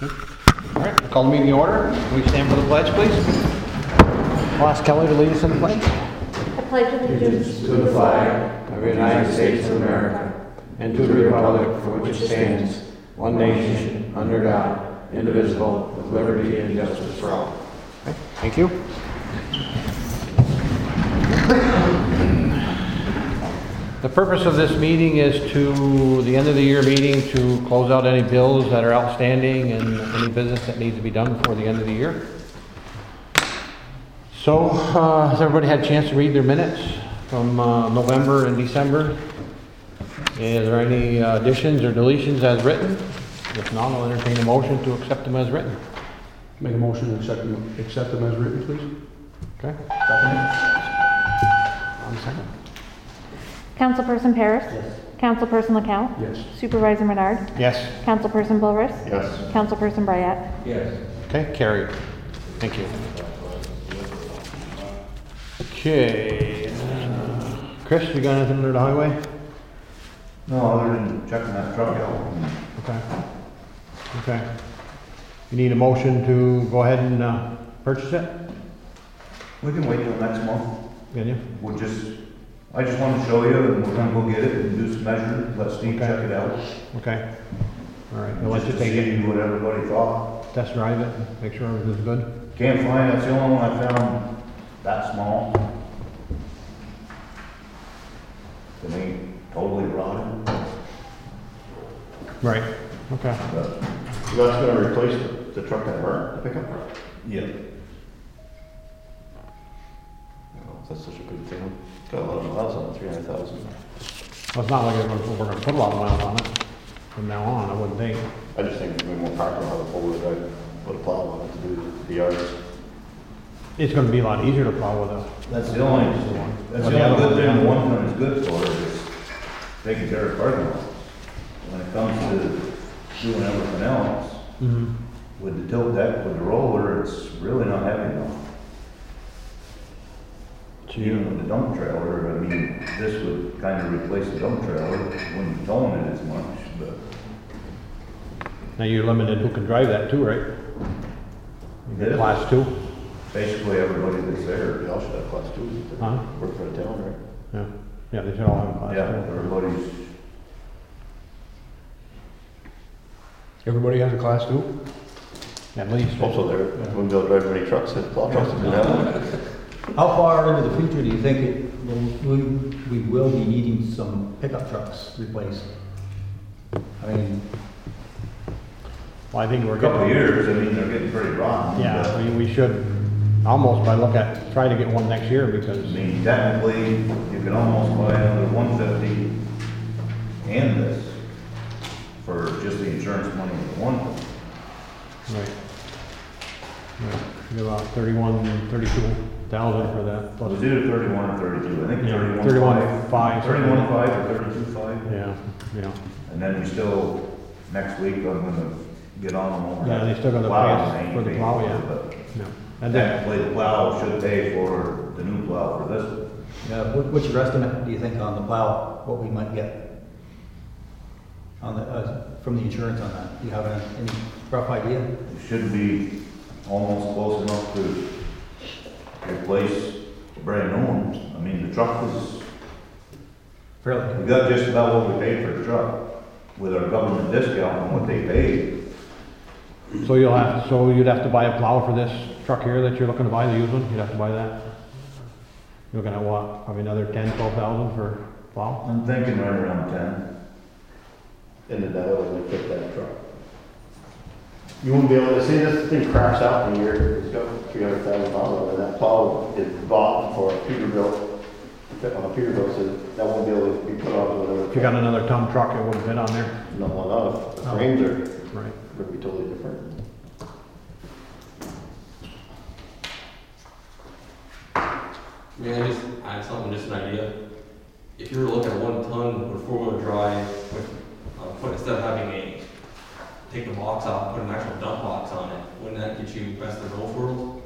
All right, call the meeting to order. Can we stand for the pledge, please? I'll ask Kelly to lead us in the pledge. I pledge allegiance to the flag of the United States of America and to the republic for which it stands, one nation, under God, indivisible, with liberty and justice for all. Okay, thank you. The purpose of this meeting is to, the end of the year meeting, to close out any bills that are outstanding and any business that needs to be done before the end of the year. So, has everybody had a chance to read their minutes from November and December? Is there any additions or deletions as written? If not, I'll entertain a motion to accept them as written. Make a motion to accept them as written, please. Okay? On second. Councilperson Paris. Yes. Councilperson LeCount. Yes. Supervisor Menard. Yes. Councilperson Bulris. Yes. Councilperson Bryat. Yes. Okay, carried. Thank you. Okay. Chris, you got anything under the highway? No, other than checking that truck out. Okay. Okay. You need a motion to go ahead and purchase it? We can wait till next month. Can you? I just wanted to show you, and we're gonna go get it and do some measuring, let Steve Okay. check it out. Okay. All right. We'll let Just you to take it, see what everybody thought. test drive it, and make sure everything's good. Can't find, that's the only one I found that small. It ain't totally rotten, Right. Okay. but, So that's gonna replace the truck that burned, the pickup? yeah. That's such a good thing. Got a lot of miles on it, 300,000. Well, it's not like we're gonna put a lot of miles on it from now on, I wouldn't think. I just think it'd be more practical to have a four-wheel drive, put a plow on it to do the yards. It's gonna be a lot easier to plow with a. That's the only one. That's But the only other good thing one- the one ton is good for, is taking care of parking lots. When it comes to doing everything else, Mhm. with the tilt deck, with the roller, it's really not heavy enough. Even with the dump trailer, I mean, this would kind of replace the dump trailer, wouldn't be towing it as much, but Now you're limited who can drive that too, right? You get Yeah. class 2? basically everybody that's there, They all should have class twos. if they Huh? Work for the town, right? Yeah. Yeah, they should all have a class yeah, 2. everybody's, Everybody has a class 2? At least. Also, they wouldn't be able to drive many trucks, and plow trucks would be that. How far into the future do you think we will be needing some pickup trucks replaced? I mean, Well, I think we're a couple of getting, years, I mean, they're getting pretty rotten. yeah, but, I mean, we should almost try to get one next year because, I mean, technically, you can almost buy another 150 and this for just the insurance money of the one. right. Right, you get about 32,000 for that. It plus- was either 31 or 32, I think Yeah, 31.5. 31.5. 31.5 or 32.5. Yeah, yeah. And then we still, next week, I'm gonna get on them over. Yeah, they still got the plow, pay and they for the ain't plow, paid yeah. for it, Yeah. But And then, technically, the plow should pay for the new plow for this. yeah, what's your estimate, do you think, on the plow, what we might get on the, from the insurance on that? Do you have any rough idea? It should be almost close enough to replace a brand new one. I mean, the truck was, Fairly. we got just about what we paid for the truck with our government discount on what they paid. so you'd have to buy a plow for this truck here that you're looking to buy, the used one? You'd have to buy that? You're looking at what, probably another 10,000-12,000 for plow? I'm thinking right around 10. And then that would only fit that truck. You wouldn't be able to see this thing cracks out in a year, it's got 300,000 miles on it, and that plow is bought for a Peterbilt, fit on a Peterbilt, so that won't be able to be put on whatever. If you got another ton truck, it wouldn't fit on there? No, well, no, the Oh. frames are, Right. would be totally different. Yeah, just add something, just an idea. If you were to look at 1 ton with 4-wheel drive, with, instead of having take the box off, put an actual dump box on it, wouldn't that get you best of both worlds?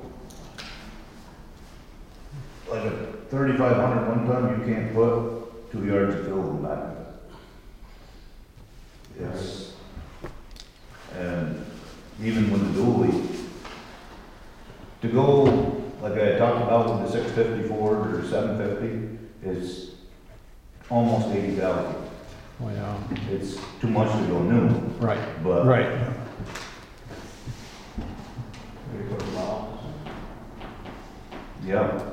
Like a 3,500 one ton, you can't put 2 yards of fill in the back of it. Yes. And even with the dually. To go, like I talked about with the 650 Ford or 750, is almost 80,000. Oh, yeah. It's too much to go new, Right, but. right. Yeah,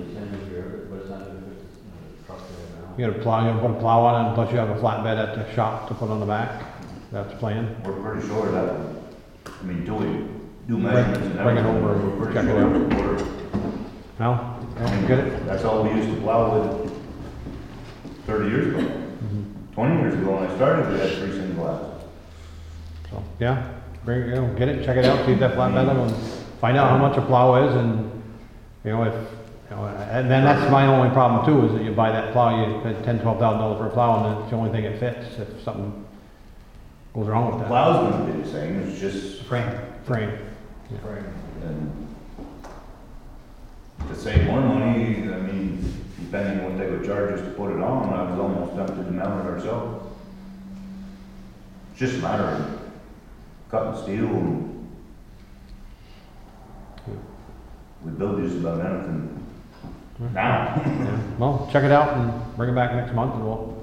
You gotta plow, you gotta put a plow on it, and plus you have a flatbed at the shop to put on the back. That's the plan. we're pretty sure that, I mean, do measurements and Bring it everything. over, We're pretty check it sure out. we're- No? Yeah, get it? That's all we used to plow with 30 years ago. 20 years ago when I started, we had 3 single axles. So, yeah, bring, you know, get it, check it out, see if that flatbed on, and find out how much a plow is, and, you know, if, you know, and then that's my only problem too, is that you buy that plow, you spend $10,000-12,000 for a plow, and it's the only thing it fits, if something goes wrong with that. Plow's gonna be the same, it's just, Frame. Frame. and to save more money, I mean, depending on what they would charge us to put it on, I was almost tempted to mount it ourselves. It's just a matter of cutting steel and we build just about anything now. Well, check it out and bring it back next month, and we'll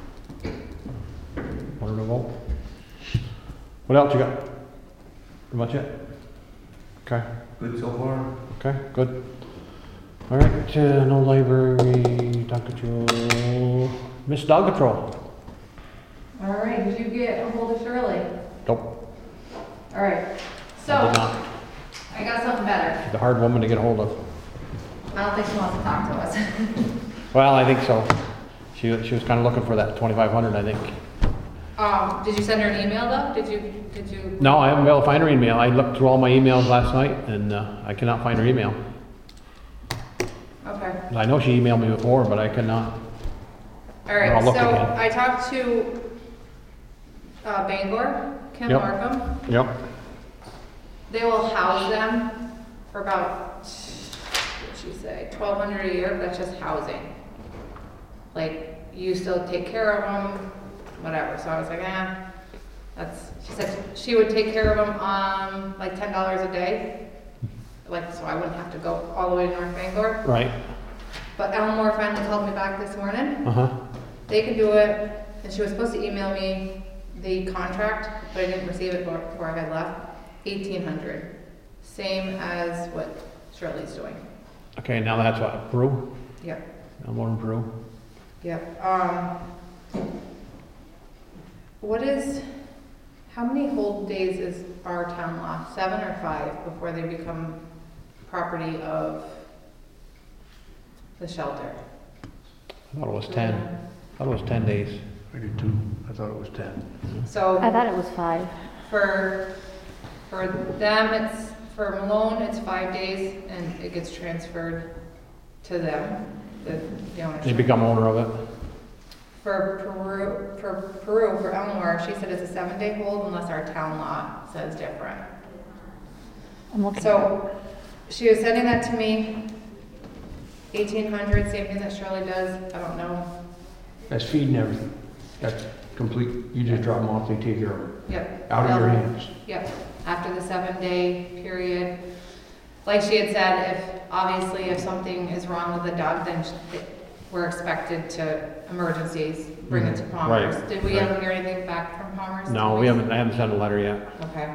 put it to vote. What else you got? Pretty much it? Okay. Good so far? Okay, good. All right, no library, dog control, Miss Dog Control. All right, did you get a hold of Shirley? Nope, All right, I so did not. I got something better. She's a hard woman to get a hold of. I don't think she wants to talk to us. Well, I think so. She was kind of looking for that 2,500, I think. Did you send her an email though? Did you? No, I haven't been able to find her email. I looked through all my emails last night, and I cannot find her email. Okay. I know she emailed me before, but I cannot. All right, I'll look so again. I talked to Bangor, Kim Yep. Markham. Yep. They will house them for about, what'd she say, $1,200 a year, but that's just housing. Like, you still take care of them, whatever. So I was like, she said she would take care of them, like $10 a day. Like, so I wouldn't have to go all the way to North Bangor. Right. But Elmore finally called me back this morning. Uh-huh. They could do it, and she was supposed to email me the contract, but I didn't receive it before I had left. $1,800, same as what Shirley's doing. Okay, now that's what, Peru? Yep, I'm more in Peru. yep. How many hold days is our town law? 7 or 5 before they become property of the shelter? I thought it was 10. I thought it was 10 days. I did too. I thought it was 10. So. I thought it was 5. For them, for Malone, it's 5 days, and it gets transferred to them, the ownership. They become owner of it. For Peru, for Elmore, she said it's a 7-day hold unless our town law says different. I'm looking. So, she was sending that to me, 1,800, same thing that Shirley does, I don't know. That's feeding everything. That's complete. You just drop them off, they take care of it. Yep. Out of your hands. Yep, after the 7-day period. Like she had said, obviously if something is wrong with the dog, then we're expected to emergencies, bring it to Palmer's. Right, Did we right. ever hear anything back from Palmer's? No, I haven't sent a letter yet. Okay.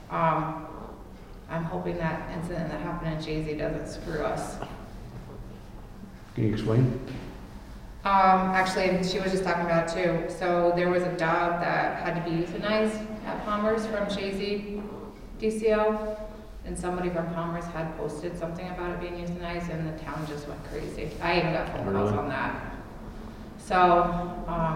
I'm hoping that incident that happened in Jay-Z doesn't screw us. Can you explain? Actually, she was just talking about it too. So there was a dog that had to be euthanized at Palmer's from Jay-Z DCO. And somebody from Palmer's had posted something about it being euthanized, and the town just went crazy. I even got phone calls Really? on that. So,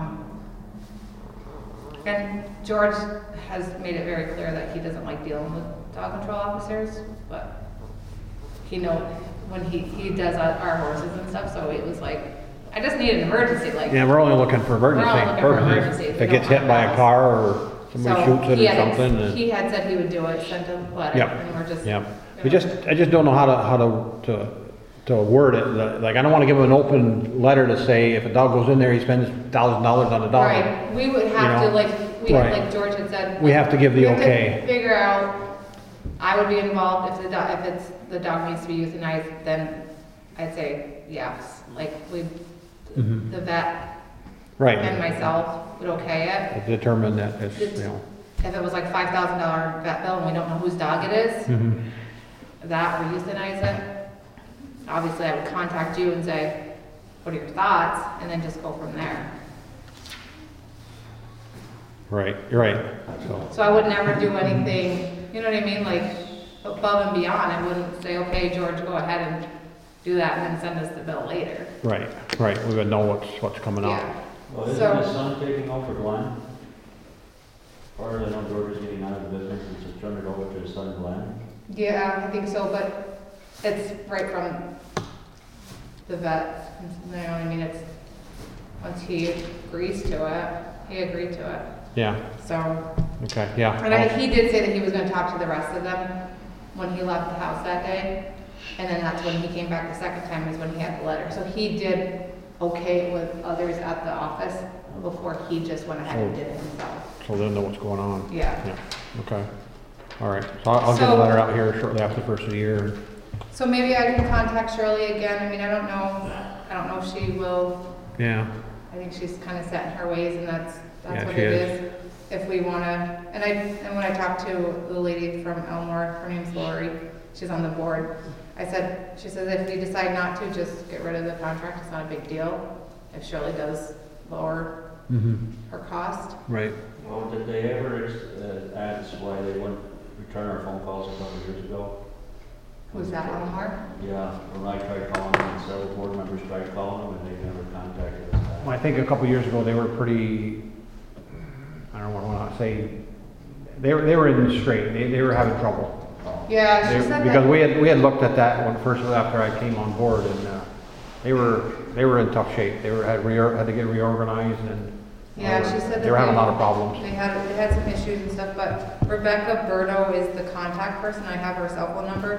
and George has made it very clear that he doesn't like dealing with dog control officers, but he knows when he does our horses and stuff, so it was like, I just need an emergency, like. Yeah, we're only looking for emergency We're only looking for purposes. emergency. If We it gets don't hit want by a calls. car or somebody So shoots it he or had something. and- He had said he would do it, sent a letter, Yep, and we're just. yep. I just don't know how to word it. Like, I don't want to give him an open letter to say if a dog goes in there, he spends $1,000 on a dog. Right, we would have You to, know, like right. like George had said. We have to give the we have to okay. Figure out I would be involved if the dog needs to be euthanized, then I'd say yes. Like, Mhm. the vet Right. and myself would okay it. Determine that it's, you know. If it was like $5,000 vet bill and we don't know whose dog it is, Mhm. that or euthanize it, obviously I would contact you and say, what are your thoughts? And then just go from there. Right, you're right, so, So I would never do anything, you know what I mean, like above and beyond. I wouldn't say, okay, George, go ahead and do that and then send us the bill later. right, we would know what's coming up. Yeah. Well, isn't So- his son taking over Glenn? Or I know George is getting out of the business and just turned it over to his son Glenn? Yeah, I think so, but it's right from the vet. You know what I mean? It's, once he agrees to it, he agreed to it. Yeah, So, okay, yeah. and he did say that he was gonna talk to the rest of them when he left the house that day. And then that's when he came back the second time, is when he had the letter. So he did okay with others at the office before he just went ahead and did it himself. So they'll know what's going on. Yeah. Yeah, okay, all right, so I'll get a So- letter out here shortly after the first of the year. So maybe I can contact Shirley again. I mean, I don't know if she will. Yeah, I think she's kind of set in her ways, and that's Yeah, what she it is. is. If we wanna, and when I talked to the lady from Elmore, her name's Lori, she's on the board. She says if we decide not to, just get rid of the contract, it's not a big deal. If Shirley does lower mm-hmm, her cost. right. Well, did they ever ask why they wouldn't return our phone calls a couple of years ago? Who's that, Elmore? Yeah, when I tried calling them, and several board members tried calling them, and they never contacted us Well, I back. think a couple years ago, they were pretty, I don't want to say, they were in the straight, they were having trouble. Yeah, she They- said Because that. we had looked at that when first, after I came on board, and, they were in tough shape. They had to get reorganized, and. Yeah, she said that They were having a lot of problems. They had some issues and stuff, but Rebecca Burdo is the contact person. I have her cell phone number.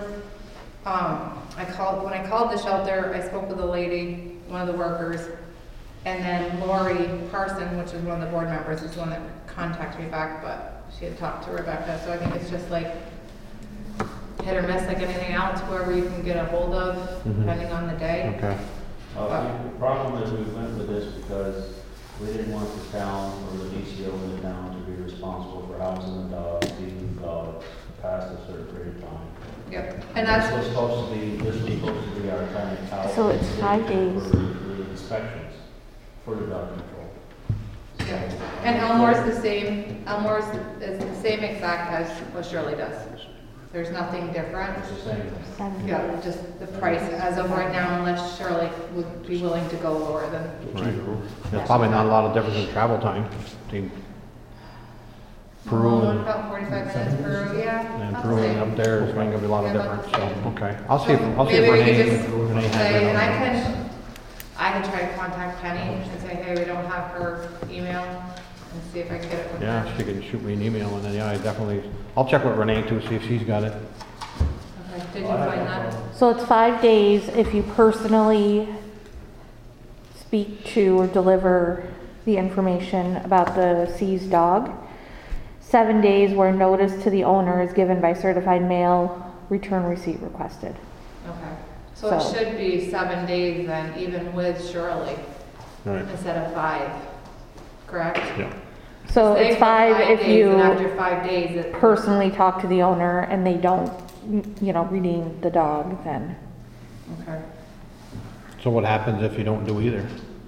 When I called the shelter, I spoke with a lady, one of the workers, and then Lori Parson, which is one of the board members, is the one that contacted me back, but she had talked to Rebecca, so I think it's just like hit or miss like anything else, whoever you can get a hold of, Mhm. depending on the day. Okay, The problem is we went with this because we didn't want the town or the DCO in the town to be responsible for housing the dogs, feeding the dogs past a certain period of time. Yep, and that's, This was supposed to be our kind of out. So it's 5 days. For the inspections, for the dog control. yeah. And Elmore's the same, Elmore's is the same exact as what Shirley does. There's nothing different. It's the same. 7 Yeah, just the price as of right now, unless Shirley would be willing to go lower than. right. There's probably not a lot of difference in travel time between Peru and. About 45 minutes Peru, yeah. And I'll Peru and say. up there is going to be a lot of Yeah, difference, about so, the okay. I'll see if Maybe we could just Renee has say, it and on. I can try to contact Penny and say, hey, we don't have her email, and see if I can get it from her. Yeah, she can shoot me an email, and then, yeah, I definitely, I'll check with Renee too, see if she's got it. Okay, did you find that? So it's 5 days if you personally speak to or deliver the information about the seized dog. 7 days where notice to the owner is given by certified mail, return receipt requested. Okay, so it So- should be 7 days then, even with Shirley, Right, instead of 5, correct? yeah. So Say it's for 5 if days, and you after 5 days, it. personally talk to the owner and they don't, redeem the dog, then. Okay. So what happens if you don't do either?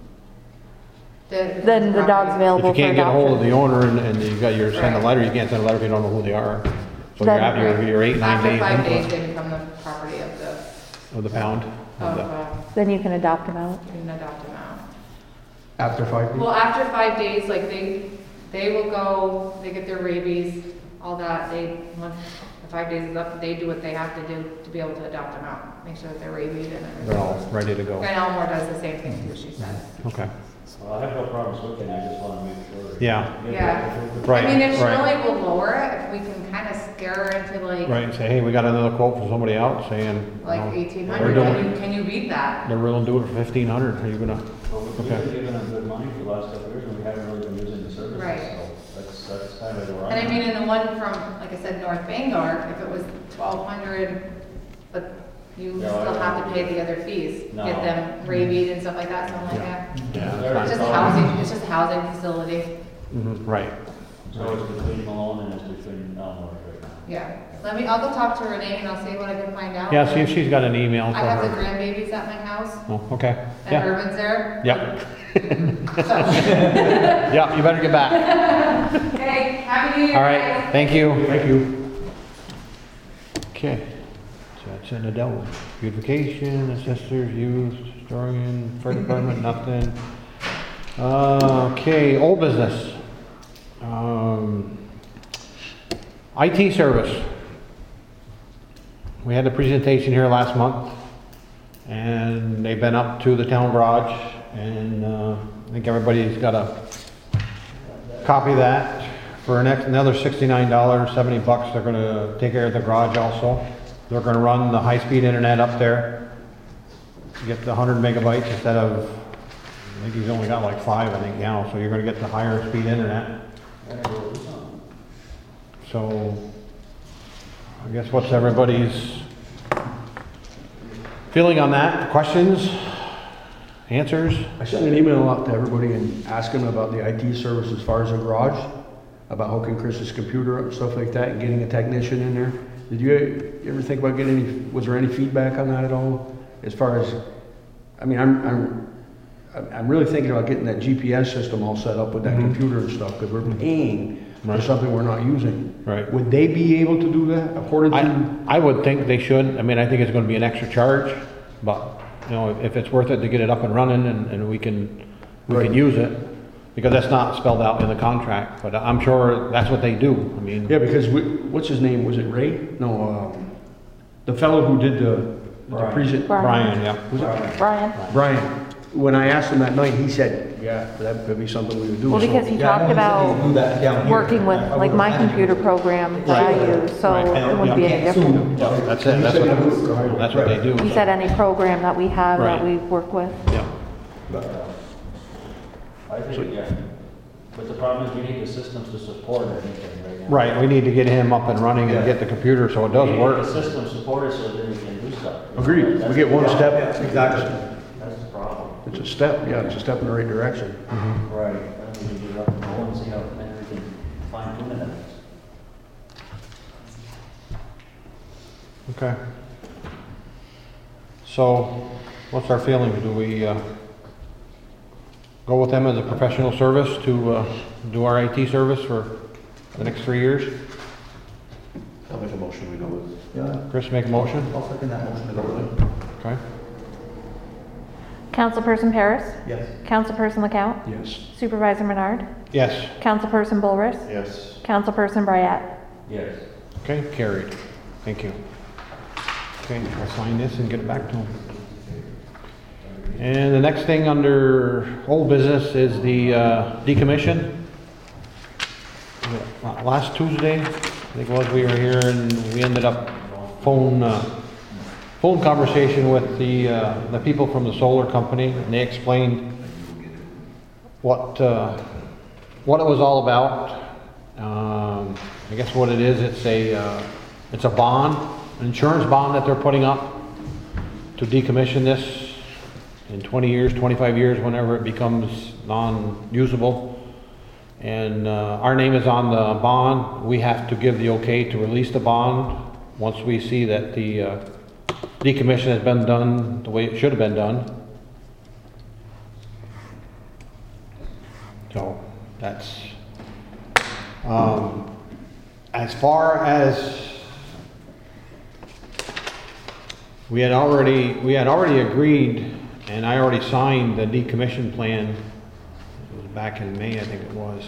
Then the dog's If available you for can't get a hold of the adoption. owner and you got your, send a Right. letter, you can't send a letter if you don't know who they are. So you're Then- at your 8, 9 days After 5 days, into they become the property of the, of the pound. of the- Then you can adopt them out. you can adopt them out. After 5 days? Well, after 5 days, like they will go, they get their rabies, all that, once the 5 days is up, they do what they have to do to be able to adopt them out, make sure that they're rabied and everything. They're all ready to go. And Elmore does the same thing too, she says. Okay, Well, I have no problem switching, I just want to make sure. Yeah. Yeah. right, I mean, if right. Shirley will lower it, if we can kind of scare her into like, Right, say, hey, we got another quote from somebody out saying, you like know, 1,800, doing- can you beat that? they're willing to do it for 1,500, are you gonna? Well, we've Okay. been given them good money for the last couple of years, and we haven't really been using the services, Right. so that's Kind of where And I I'm mean, at. in the one from, like I said, North Bangor, if it was 1,200, but you Yeah, still I- have to pay the other fees, No. get them rabied and stuff like that, so I'm like, yeah. Yeah, It's that's just housing, it's just a housing facility, fine. Right. So it's between Malone and it's between Elmore right now. yeah. I'll go talk to Renee and I'll see what I can find out. Yeah, see if she's got an email for I have the her. grandbabies at my house, Oh, okay. and Yeah, Urban's there. Yep. So, yeah, you better get back. okay, happy New Year, All right, guys. thank you. Thank you. Okay, so that's in the devil. Beautification, assessors, youth, historian, fire department, nothing. Okay, old business. IT service. We had a presentation here last month, and they've been up to the town garage, and I think everybody's got a copy of that. For another $69, 70 bucks, they're gonna take care of the garage also. They're gonna run the high-speed internet up there. Get the 100 megabytes instead of, I think he's only got like 5, I think now, so you're gonna get the higher speed internet. So, I guess what's everybody's feeling on that? Questions? Answers? I sent an email out to everybody and asking about the IT service as far as the garage, about hooking Chris's computer up and stuff like that, and getting a technician in there. Did you ever think about getting any, was there any feedback on that at all? As far as, I mean, I'm really thinking about getting that GPS system all set up with that computer and stuff, because we're paying for Right. something we're not using. Right. Would they be able to do that according to? I would think they should. I mean, I think it's gonna be an extra charge, but, you know, if it's worth it to get it up and running and we can Right. use it, because that's not spelled out in the contract, but I'm sure that's what they do. I mean, Yeah, because what's his name? Was it Ray? No, the fellow who did the Brian. present. Brian, yeah. Was it Brian? Brian? When I asked him that night, he said, yeah, that could be something we would do. Well, So- because he Yeah, I talked know he said he'd about do that down here. working with, I like, would my imagine. computer program that I use, so Right. it wouldn't be any Can't different. sue them. That's it, that's what they do. He said any program that we have that Right. we work with. Yeah. I think, yeah. But the problem is we need the systems to support everything right now. Right, we need to get him up and running and get the computer so it does We need work. the system supported so that we can do stuff. Agreed. That's We get the one problem. step. Exactly. That's the problem. It's a step, yeah, it's a step in the right direction. Right. Then we can get up and go and see how, then we can fine tune it. Okay. So, what's our feeling? Do we go with them as a professional service to do our IT service for the next 3 years? I'll make a motion, we go with. Yeah, Chris, make a motion? I'll second that motion to go with it. Okay. Councilperson Paris? Yes. Councilperson LeCount? Yes. Supervisor Menard? Yes. Councilperson Bullrush? Yes. Councilperson Bryat? Yes. Okay, carried. Thank you. Okay, I'll sign this and get it back to him. And the next thing under old business is the decommission. Last Tuesday, I think it was, we were here and we ended up phone conversation with the people from the solar company, and they explained what it was all about. I guess what it is, it's a bond, an insurance bond that they're putting up to decommission this in 20 years, 25 years, whenever it becomes non-usable. And our name is on the bond. We have to give the okay to release the bond once we see that the decommission has been done the way it should have been done. So that's as far as we had already agreed, and I already signed the decommission plan. It was back in May, I think it was.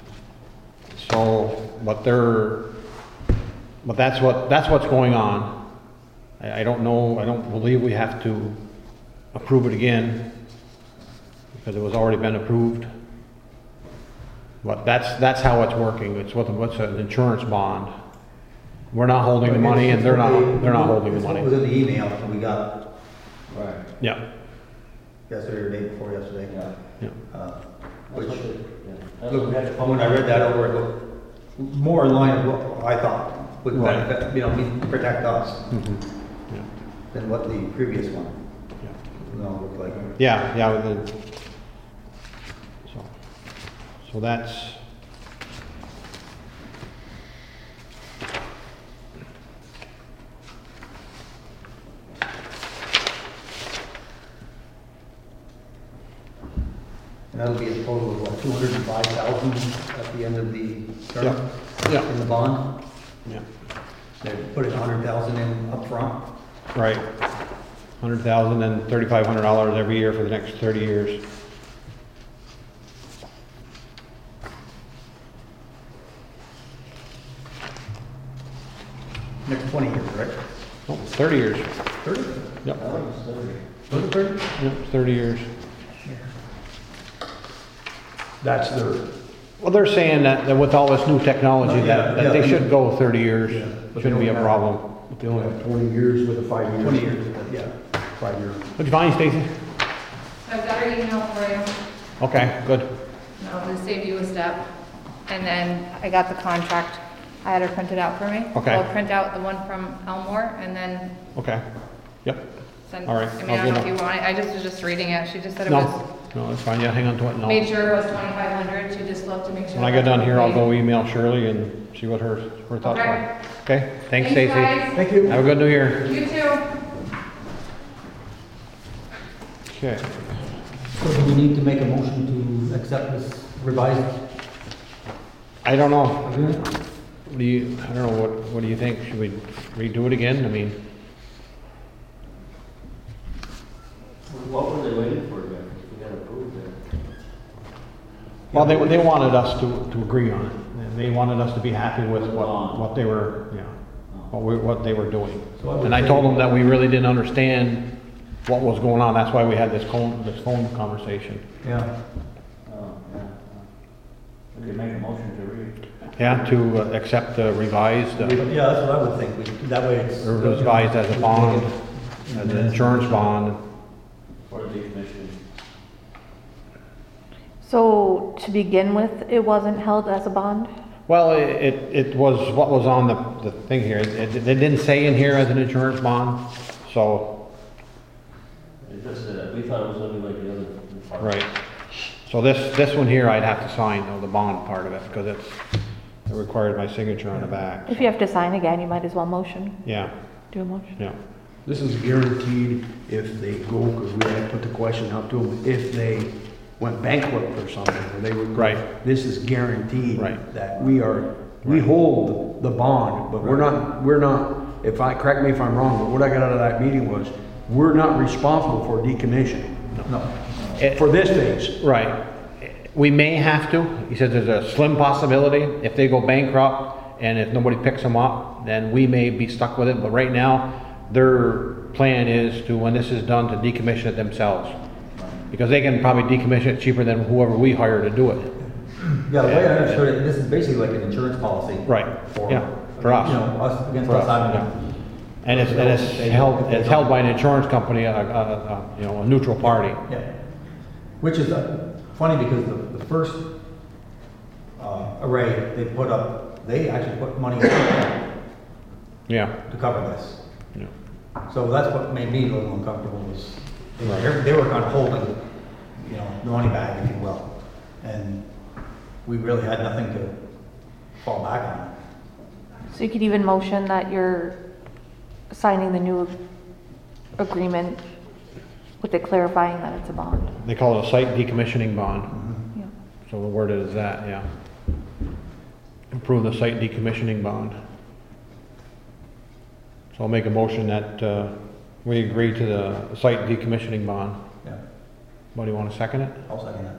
So, but that's what's going on. I don't know, I don't believe we have to approve it again because it was already been approved. But that's how it's working. It's what's an insurance bond. We're not holding the money and they're not holding the It's what money. was in the email that we got Right. Yeah, yesterday or the day before yesterday. Yeah. yeah. Which, That's what look, we had to come when I read that up over, it looked more in line with what I thought would Right. benefit, protect us Yeah. than what the previous one, Yeah. looked like. Yeah, so that's, And that'll be a total of what, 205,000 at the end of the term? yeah, In the bond? yeah, They put in 100,000 in upfront. right. 100,000 and $3,500 every year for the next 30 years. Next 20 years, right? Oh, 30 years. 30? Yep, Was it 30? yep, 30 years. That's their, Well, they're saying that with all this new technology, that they should go 30 years. Yeah, but Shouldn't they be a don't problem. but they only have 20 years with a 5 year. 20 years, yeah. 5 year. What'd you find, Stacy? I've got her email for you. Okay, good. I'll just save you a step. And then I got the contract. I had her printed out for me. Okay. I'll print out the one from Elmore and then Okay, yep. send. All right, I mean, I'll I don't know do if you want it. I just was just reading it. She just said it No, was, no, that's fine. Yeah, hang on to it and made I'll, sure it was 2,500. She just looked to make sure. when I get done here, I'll go Okay. email Shirley and see what her thoughts Okay. are. Okay, thanks, Thanks, Stacy. guys. Thank you. Have a good new year. You too. Okay. So do we need to make a motion to accept this revised I don't know. agreement? I don't know, what do you think? Should we redo it again? I mean, What were they waiting for then? We got approved it. well, they wanted us to agree on it. And they wanted us to be happy with what they were, what they were doing. So I would And I say- told them that we really didn't understand what was going on. That's why we had this phone conversation. Yeah. Oh, yeah. We could make a motion to read. Yeah, to accept the revised, Yeah, that's what I would think. That way it's. revised as a bond, as an insurance bond. For the decommissioning. So to begin with, it wasn't held as a bond? Well, it was what was on the thing here. They didn't say in here as an insurance bond, so, It just, we thought it was gonna be like the other part. right. So this one here, I'd have to sign, though, the bond part of it, because it required my signature on the back. If you have to sign again, you might as well motion, Yeah, do a motion. yeah. This is guaranteed if they go, because we had put the question out to them, if they went bankrupt or something, or they would. Right. This is guaranteed. Right. That we hold the bond, but we're not, correct me if I'm wrong, but what I got out of that meeting was, we're not responsible for decommissioning. No. For this phase. Right. We may have to. He said there's a slim possibility. If they go bankrupt and if nobody picks them up, then we may be stuck with it. But right now, their plan is to, when this is done, to decommission it themselves. Because they can probably decommission it cheaper than whoever we hire to do it. Yeah, the way I understood it, this is basically like an insurance policy. Right, yeah, for us. Us, against For us, us, having. And it's held by an insurance company, a neutral party. Yeah. Which is funny because the first array they put up, they actually put money in Yeah, to cover this. yeah. So that's what made me a little uncomfortable was they were kind of holding, the money bag, if you will. And we really had nothing to fall back on. So you could even motion that you're signing the new agreement with it clarifying that it's a bond. They call it a site decommissioning bond. Yeah. So the word is that, yeah. Approve the site decommissioning bond. So I'll make a motion that we agree to the site decommissioning bond. Yeah, What, do you want to second it? I'll second that.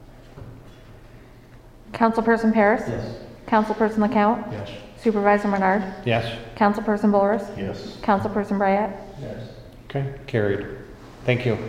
Councilperson Paris? Yes. Councilperson LeCount? Yes. Supervisor Menard? Yes? Councilperson Boris? Yes. Councilperson Bryant? Yes. Okay, carried. Thank you.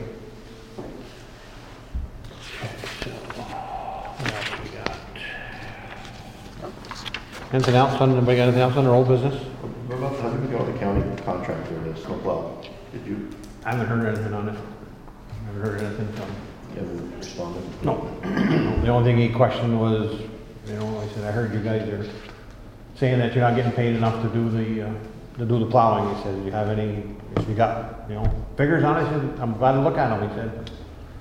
Anything else anybody got anything else under old business? What about the, how did we go with the county contractor, the snowplow? Did you, I haven't heard anything on it. Haven't heard anything from you haven't responded? No. The only thing he questioned was, I said, I heard you guys are saying that you're not getting paid enough to do the plowing. He said, do you have any, if you got, figures on it? He said, I'm glad to look at them, he said,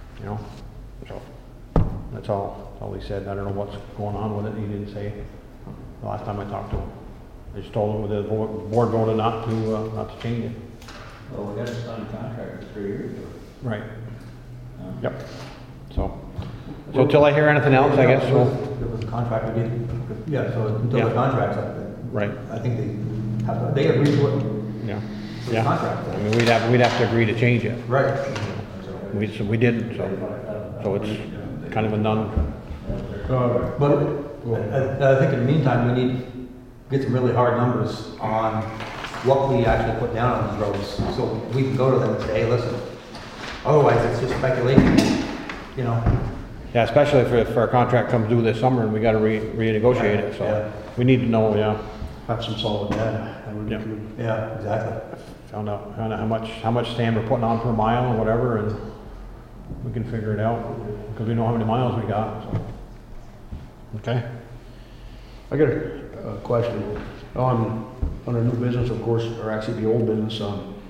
so, that's all he said. I don't know what's going on with it, he didn't say the last time I talked to him. I just told him the board voted not to change it. Well, we got to sign a contract for 3 years. Right. Yep. So until I hear anything else, I guess we'll. There was a contract we did, yeah, so until the contract's up, Right. I think they agreed to it. Yeah. The Yeah. contract. I mean, we'd have to agree to change it. Right. We didn't, so it's kind of a non. But I think in the meantime, we need to get some really hard numbers on what we actually put down on these roads, so we can go to them and say, hey, listen, otherwise it's just speculation, Yeah, especially if our contract comes due this summer and we gotta renegotiate it, so Yeah. we need to know, Have some solid data. That would be Yeah. good. Yeah, exactly. found out how much sand we're putting on per mile or whatever, and we can figure it out, because we know how many miles we got, so. Okay? I got a question. On a new business, of course, or actually the old business,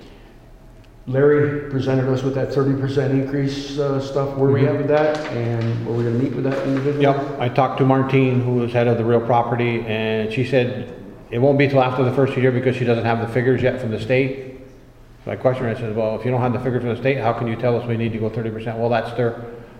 Larry presented us with that 30% increase stuff. Where we at with that, and were we gonna meet with that individual? Yep, I talked to Martine, who is head of the real property, and she said it won't be till after the first year because she doesn't have the figures yet from the state. So I questioned her, I said, well, if you don't have the figures from the state, how can you tell us we need to go 30%? Well, that's their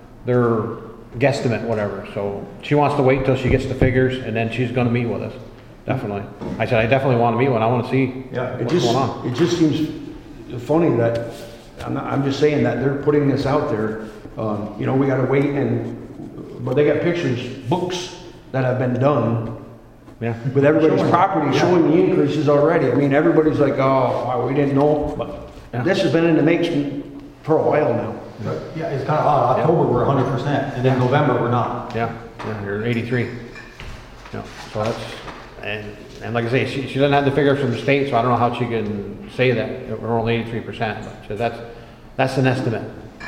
guesstimate, whatever. So she wants to wait till she gets the figures, and then she's gonna meet with us, definitely. I said, I definitely wanna meet with, I wanna see Yeah, what's going on. It just seems funny that, I'm just saying that they're putting this out there. We gotta wait but they got pictures, books that have been done Yeah, with everybody's Showing. property, Yeah. showing the increases already. I mean, everybody's like, oh, wow, we didn't know, Yeah. but this has been in the making for a while now. Yeah, it's kind of odd, October we're 100%, and then November we're not. yeah, you're 83. Yeah, so that's, and like I say, she doesn't have the figures from the state, so I don't know how she can say that we're only 83%, but that's an estimate.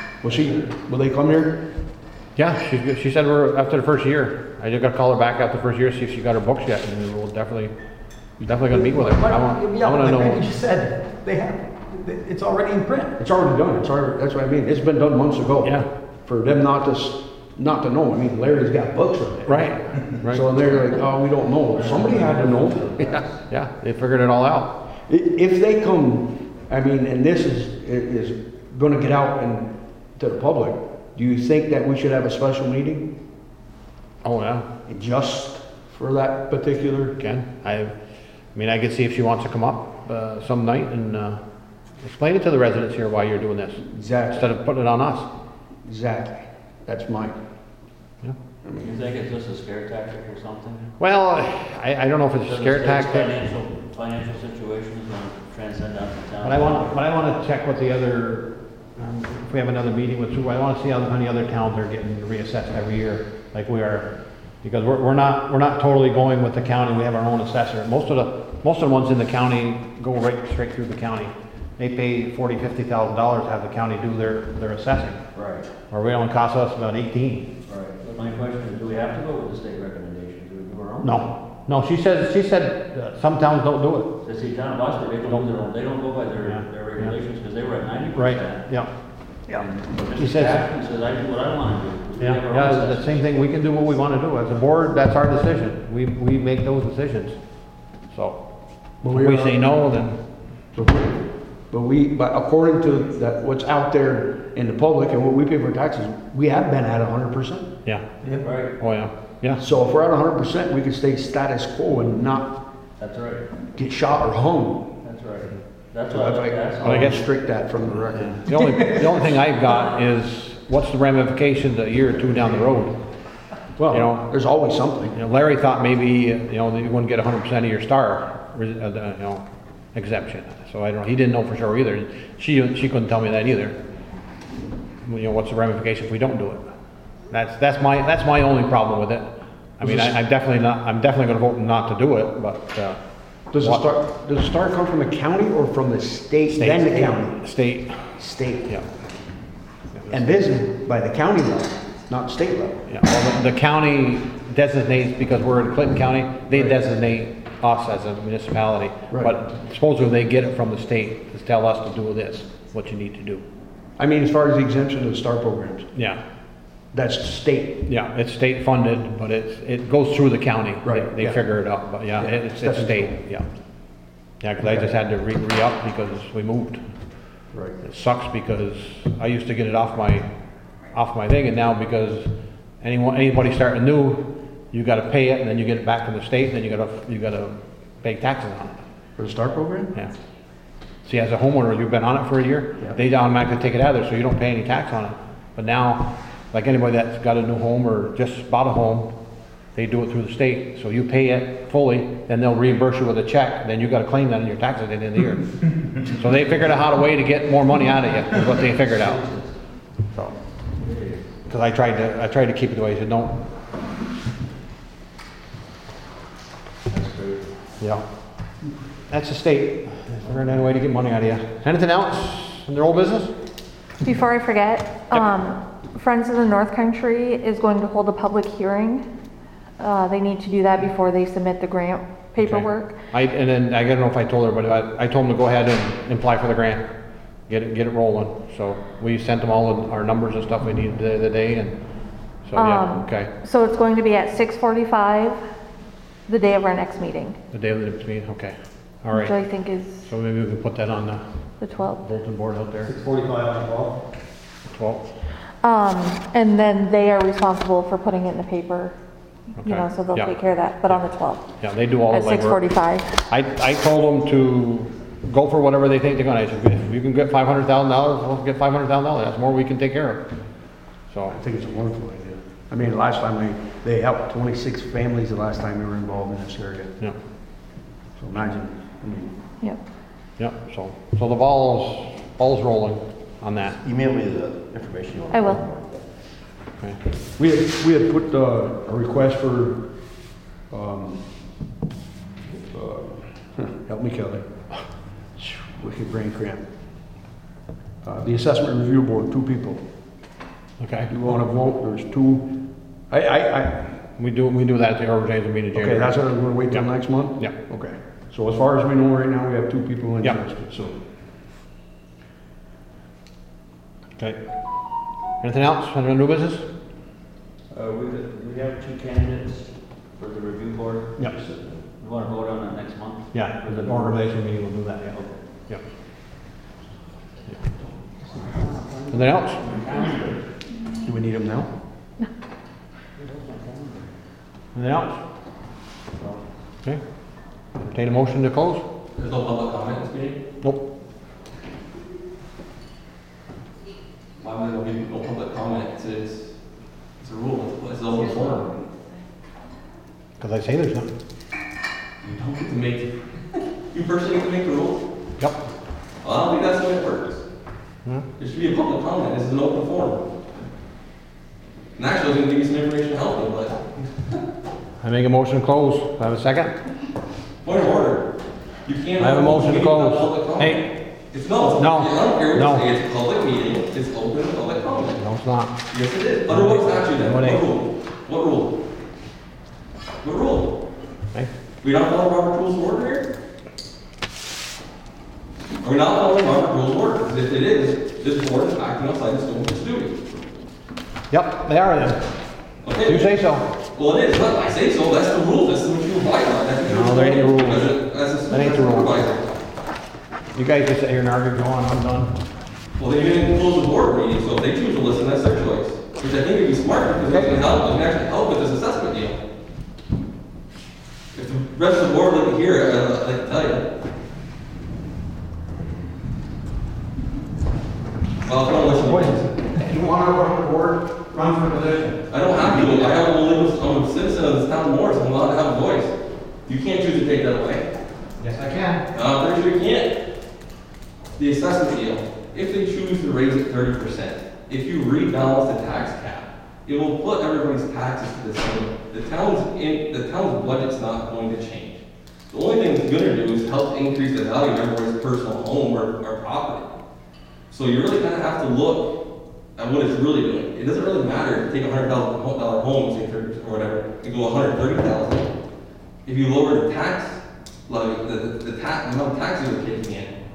Will they come here? Yeah, she said we're after the first year. I just gotta call her back after the first year, see if she got her books yet, and we'll definitely gonna meet with her. I wanna know. Like you just said, it's already in print. It's already done, that's what I mean, it's been done months ago. Yeah. For them not to know, I mean, Larry's got books on it. Right. So they're like, oh, we don't know, somebody had to know. Yeah, they figured it all out. If they come, I mean, and this is gonna get out to the public, do you think that we should have a special meeting Oh, yeah, just for that particular? Ken. I mean, I could see if she wants to come up some night and explain it to the residents here why you're doing this, Exactly, instead of putting it on us. exactly, that's mine. Yeah. You think it's just a scare tactic or something? Well, I don't know if it's a Because scare the state's tactic. Financial situation is going to transcend out to town. But I want to check with the other, if we have another meeting with Sue, I want to see how many other towns are getting reassessed every year, like we are. Because we're not totally going with the county, we have our own assessor. Most of the ones in the county go straight through the county. They pay $40,000, $50,000 to have the county do their assessing. Right, Or it only costs us about 18. right. But my question is, do we have to go with the state recommendation? Do we do our own? No, she said some towns don't do it. So see, town of Oxford, they don't do their own, they don't go by Yeah. their regulations, because they were at 90%. Right, yeah. She Mr. says- Jackson says, I do what I want to do. We have our Yeah, own the assessment. same thing, we can do what we want to do. As a board, that's our decision. We make those decisions. So, if we say no, then, But according to what's out there in the public and what we pay for taxes, we have been at 100%. yeah. Right, Oh, yeah. Yeah. So if we're at 100%, we can stay status quo and not that's right, get shot or hung. that's right. That's So what that's I like, that's I I'll guess- restrict that from the record. The only thing I've got is, what's the ramifications a year or two down the road? Well, You know- there's always something. Larry thought maybe, that you wouldn't get 100% of your star, exemption. So I don't know, he didn't know for sure either. She couldn't tell me that either. What's the ramification if we don't do it? That's my only problem with it. I mean, I'm definitely gonna vote not to do it, but, Does the star come from the county or from the state, then the county? State, State. yeah. And this is by the county level, not state level. Yeah, well, the county designates, because we're in Clinton County, they designate us as a municipality. Right. But supposedly they get it from the state to tell us to do this, what you need to do. I mean, as far as the exemption of the STAR programs, Yeah, that's state. yeah, it's state funded, but it goes through the county. Right, They yeah. figure it out, but yeah, Yeah, it's that's state, yeah. Yeah, because I just had to re-up because we moved. Right. It sucks because I used to get it off my thing, and now because anybody starting new, you gotta pay it, and then you get it back from the state, and then you gotta pay taxes on it. For the STAR program? Yeah. See, as a homeowner, you've been on it for a year, Yeah. they automatically take it out of there, so you don't pay any tax on it. But now, like anybody that's got a new home or just bought a home, they do it through the state, so you pay it fully, then they'll reimburse you with a check, then you gotta claim that in your taxes at the end of the year. So they figured out how to way to get more money out of you, is what they figured out. So, cause I tried to keep it the way, I said, don't. Yeah. That's the state, they're figuring out a way to get money out of you. Anything else in their old business? Before I forget, Friends of the North Country is going to hold a public hearing. They need to do that before they submit the grant paperwork. And then, I don't know if I told everybody, but I told them to go ahead and apply for the grant, get it rolling. So we sent them all our numbers and stuff we needed the day, and so, yeah, okay. So it's going to be at 6:45, the day of our next meeting, The day of the next meeting, okay, all which I right. think is So maybe we can put that on the the 12th. bulletin board out there, 6:45 on 12. 12th. And then they are responsible for putting it in the paper, you know, Okay, so they'll yeah. take care of that, but on the 12th, Yeah, they do all at the legwork. 6:45. I told them to go for whatever they think they're gonna, I said, if you can get $500,000, we'll get $500,000, that's more we can take care of. So, I think it's a wonderful idea. I mean, last time they helped 26 families the last time we were involved in this area. yeah, So imagine, I mean, Yep. yeah, so the ball's rolling on that. Email me the information you want. I will. Okay. we had put a request for, help me Kelly, wicked brain cramp. The assessment review board, 2 people. Okay, You want to vote, there's 2. we do that at the organizational meeting in Okay, January. that's what I'm gonna wait till Yeah. next month? Yeah. Okay, so as far as we know right now, we have 2 people Yeah. interested, so. Okay. Anything else under new business? We have 2 candidates for the review board. Yep. We want to vote on that next month? Yeah, the organizational meeting will do that, yeah. Yeah. Anything else? Do we need them now? Anything else? Okay. Entertain a motion to close? There's no public comment in this meeting? Nope. Why would there be no public comment? It's a rule, it's an open forum. Because I say there's none. You don't get to make, you personally get to make the rule? Yep. Well, I don't think that's the way it works. Hmm? There should be a public comment, this is an open forum. And actually, I was gonna give you some information to help you, but, I make a motion to close. Do I have a second? point of order. You can't. I have a motion to meeting without close. public comment. Hey. It's no, No. I don't care No. what you say, it's a public meeting, it's open to public comment. No, it's not. Yes, it is. Under what statute then? No, it What ain't. rule? What rule? What rule? Okay. We not following Robert Rules of Order here? Are we not following Robert Rules of Order? Because if it is, this board is acting outside the scope of its duty. Yep, they are then. Okay? You say so. Well, it is, but I say so, that's the rule, that's what you abide by. That's what No, you're there ain't supposed to rules. do as a That ain't the rule. supervisor. You guys just sit here and argue, go on, I'm done. Well, they didn't close the board meeting, so if they choose to listen, that's their choice. Which I think would be smart, because it can help, it can actually help with this assessment deal. If the rest of the board didn't hear it, I'd like to tell you. Well, if you don't listen, You want to run the board, run for position. I don't have to, I have a legal, I'm a citizen of this town of Morris, I'm allowed to have a voice. You can't choose to take that away. Yes, I can. I'm pretty sure you can't. The assessment deal, if they choose to raise it 30%, if you rebalance the tax cap, it will put everybody's taxes to the same. The town's budget's not going to change. The only thing it's gonna do is help increase the value of everybody's personal home or property. So you really kind of have to look at what it's really doing. It doesn't really matter if you take $100,000 home, say, or whatever, and go 130,000. If you lower the tax like the amount of taxes we're taking in,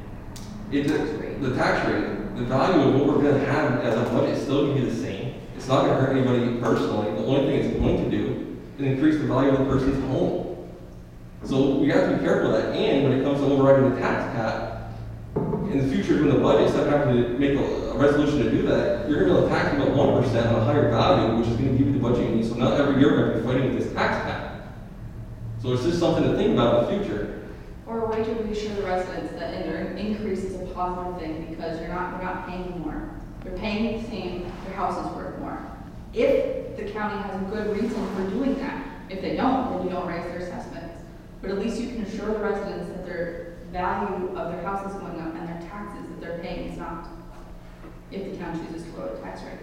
the tax rate, the value of what we're gonna have as a budget is still gonna be the same. It's not gonna hurt anybody personally. The only thing it's going to do is increase the value of the person's home. So we have to be careful of that. And when it comes to overriding the tax cap, in the future when the budget, instead of having to make a resolution to do that, you're gonna be able to tax about 1% on a higher value, which is gonna give you the budget you need. So not every year we're gonna be fighting with this tax cap. So it's just something to think about in the future. Or a way to reassure the residents that their increase is a positive thing because you're not paying more. You're paying the same, your house is worth more. If the county has a good reason for doing that, if they don't, then you don't raise their assessments. But at least you can assure the residents that their value of their house is going up and their taxes that they're paying is not, if the town chooses to lower the tax rate.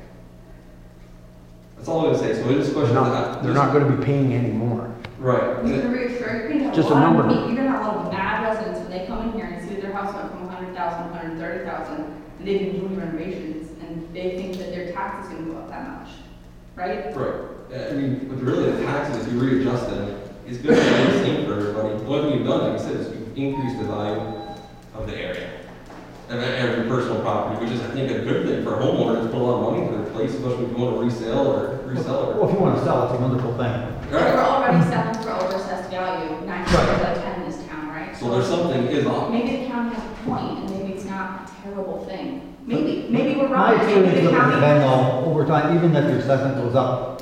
That's all I'm gonna say. So it is a question of They're not gonna be paying any more. Right. You can reassure, you're gonna have Just a a lot number. of, you're gonna have a lot of mad residents when they come in here and see their house went from 100,000 to 130,000, and they've been doing renovations, and they think that their tax is gonna go up that much, right? Right. I mean, but really the taxes, you readjust them, it's good to be the same for everybody. The only thing you've done, like I said, is you've increased the value of the area. And every personal property, which is, I think, a good thing for homeowners to put a lot of money into their place, especially if you want to resell or resell it. Well, if you want to sell, it's a wonderful thing. And we're already selling for overassessed value, 9 times out of 10 in this town, right? So there's something is off. Maybe the county has a point, and maybe it's not a terrible thing. Maybe we're My wrong. Maybe experience the looking at county. Venmo, over time, even if your assessment goes up,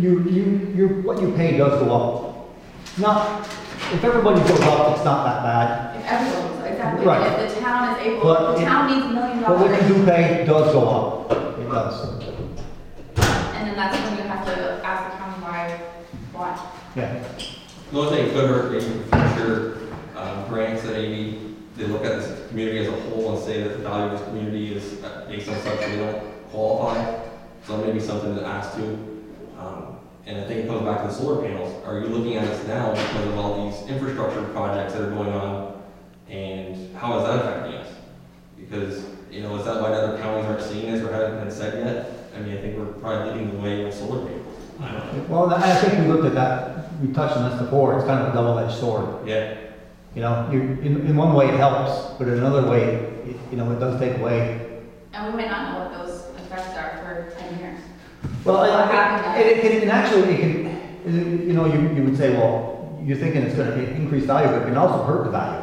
what you pay does go up. Not, if everybody goes up, it's not that bad. If everyone was, exactly. Right. If the town is able, But the town needs $1 million. But what you do pay does go up. It does. And then that's when you have to ask the county why. Yeah. The only thing it could hurt maybe in future grants that maybe they look at this community as a whole and say that the value of this community is based on such they don't qualify. So maybe something to ask to. And I think it comes back to the solar panels. Are you looking at us now because of all these infrastructure projects that are going on? And how is that affecting us? Because, you know, is that why other counties aren't seeing this or haven't been said yet? I mean, I think we're probably leading the way with solar panels. I don't know. Well, I think we looked at that, we touched on this before, it's kind of a double-edged sword. Yeah. You know, in one way it helps, but in another way, it does take away. And we might not know what those effects are for 10 years. Well, It actually, it can, you would say, well, you're thinking it's gonna increase value, but it can also hurt the value,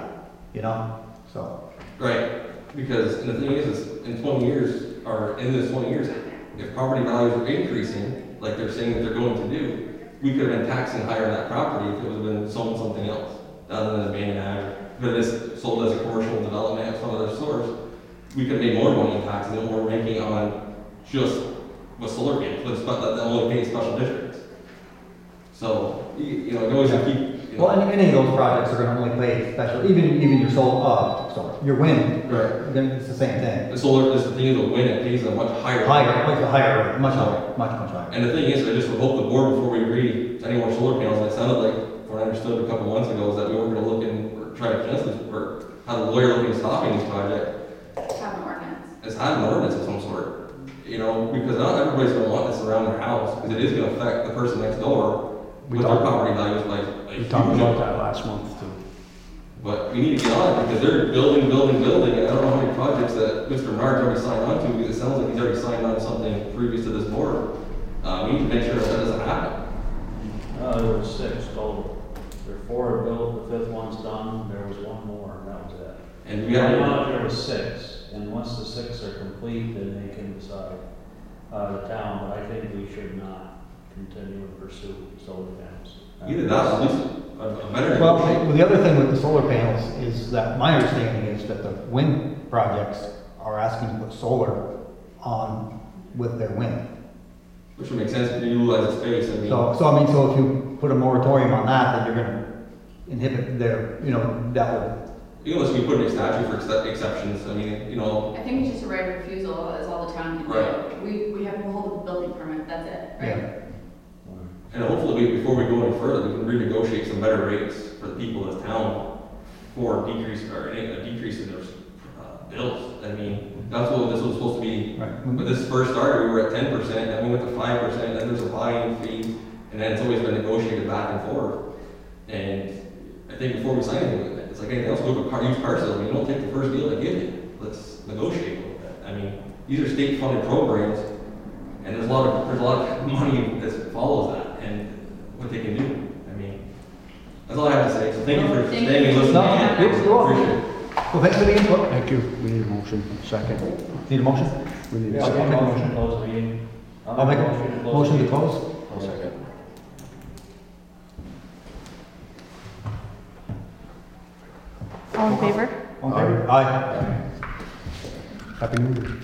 so. Right, because, and the thing is in 20 years, or in this 20 years, if property values are increasing, like they're saying that they're going to do, we could have been taxing higher on that property if it was been sold something else, other than abandoned ag, but it is sold as a commercial development of some other source, we could have made more money in taxes than we're making on just with solar panels, but that only pays special districts. So, you always have to keep, Well, any of those projects are gonna only pay special, even your your wind, Right. then it's the same thing. The solar, the thing is, the wind, it pays a much higher. Higher rate, much higher. And the thing is, I just would hope the board, before we agree to any more solar panels, it sounded like, what I understood a couple months ago, is that we were gonna look in, or try to cancel this, or have a lawyer looking at stopping this project. Have an ordinance. It's had an ordinance of some sort. Because not everybody's gonna want this around their house, because it is gonna affect the person next door We with their talked- property values by a We talked huge about amount. that last month too. But we need to get on it, because they're building, and I don't know how many projects that Mr. Menard's already signed on to, because it sounds like he's already signed on to something previous to this board. We need to make sure that that doesn't happen. There were 6 total. There were 4 built, the 5th one's done, there was 1 more, and that was it. And we have. I know there was 6, and once the 6 are complete, then they can decide, the town, but I think we should not continue and pursue solar panels. Either that, or at least a better. Well, the other thing with the solar panels is that my understanding is that the wind projects are asking to put solar on with their wind. Which would make sense if you utilize the space, I mean. So if you put a moratorium on that, then you're gonna inhibit that would. Unless we put in a statute for exceptions, I mean, I think it's just a right of refusal is all the town can do. Right. We have to hold the building permit, that's it, right? and hopefully before we go any further, we can renegotiate some better rates for the people of this town for a decrease in their bills. I mean, that's what this was supposed to be. Right. When this first started, we were at 10%, then we went to 5%, then there's a buy-in fee, and then it's always been negotiated back and forth. And I think before we sign anything, it's like anything else, go to a used car sale, you don't take the first deal they give you. Let's negotiate a little bit. I mean, these are state-funded programs, and there's a lot of money that follows that, and what they can do. I mean, that's all I have to say. So thank you for Thank staying and you. listening. No, you're welcome. Appreciate it. Well, thanks for the input. Thank you. We need a motion. Second. Need a motion? We need a Yeah. second. I'll make a Motion to close the meeting. I'll make a motion to close. I'll second. All in favor? All in favor? Aye. Happy New Year.